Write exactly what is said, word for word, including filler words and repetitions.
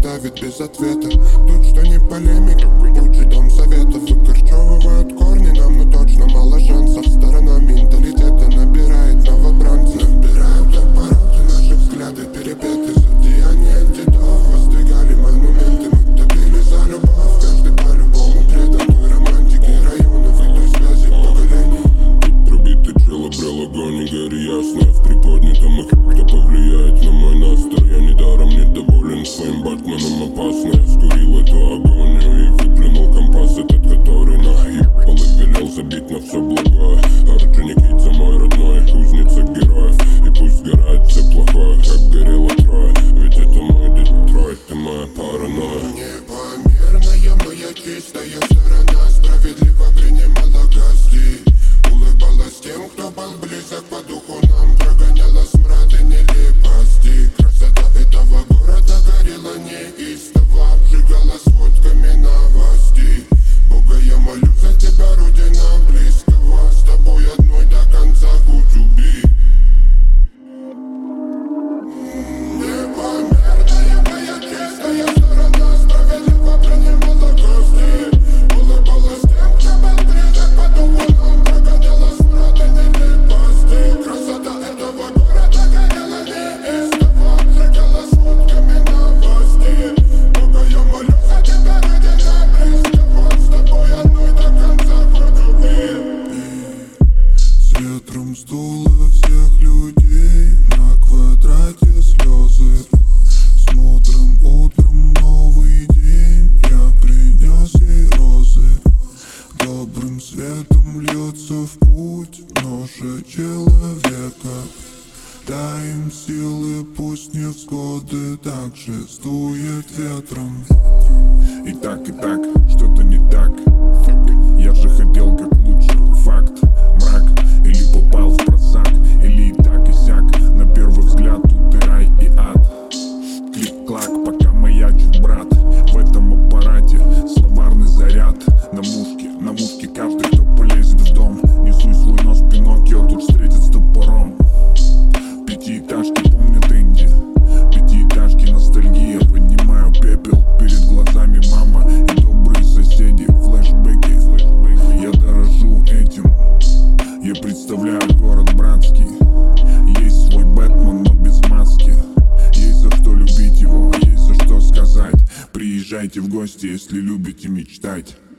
оставит без ответа. Тут что не полемика, тут же дом советов. Выкорчевывают корни нам, но точно мало шансов. Сторона менталитета набирает новобранцев. Набирают обороты, наши взгляды перепеты. За деяния дедов воздвигали монументы. Мы топили за любовь, каждый по-любому предан той романтики районов и той связи поколений. Тут пробитый чел обрел огонь и гори ясно. В приподнятом их кто повлияет на мой настрой. Я недаром недоволен своим Батменом, опасно. Я скурил эту агонию и выплюнул компас этот, который наебал и велел забить на все благое. Орджоникидзе мой родной, кузница героев. И пусть сгорает все плохое, как горело трое. Ведь это мой Детройт, ты моя паранойя. Непомерная моя чистая сторона справедливо принимала гостей. Улыбалась тем, кто был близок по духу нам. Прогоняла смрад и нелепости. Красота этого города горела неистово, обжигала сводками новостей. Бога, я молю за тебя, родина близкого. С тобой одной до конца путь убей. Непомерная моя чистая сторона справедливо принимала гостей. Улыбалась тем, кто был близок по духу нам. Прогоняла смрад и нелепости. Красота этого города горела неистово, обжигала сводками новостей. Бога, я молю за тебя, родина близкого. С тобой одной до конца путь убей. С ветром сдуло всех людей, на квадрате слезы. С мудрым утром новый день, я принес ей розы. Добрым светом льется в путь ноша человека. Дай им силы, пусть невзгоды так же сдует ветром. И так, и так, что-то не так. Я же хотел как лучше. Факт, мрак, или попал в просак, или и так и сяк. На первый взгляд тут и рай, и ад. Клик-клак, пока маячит брат. В этом аппарате словарный заряд. На мушке, на мушке каждый, кто полезет в дом. Несуй свой нос, Пиноккио тут встретит с топором. Пятиэтажки помнят Инди, пятиэтажки ностальгия. Поднимаю пепел, перед глазами мама и добрые соседи. Флэшбэки, флэшбэки, я дорожу этим. Я представляю город братский. Есть свой Бэтмен, но без маски. Есть за что любить его, есть за что сказать. Приезжайте в гости, если любите мечтать.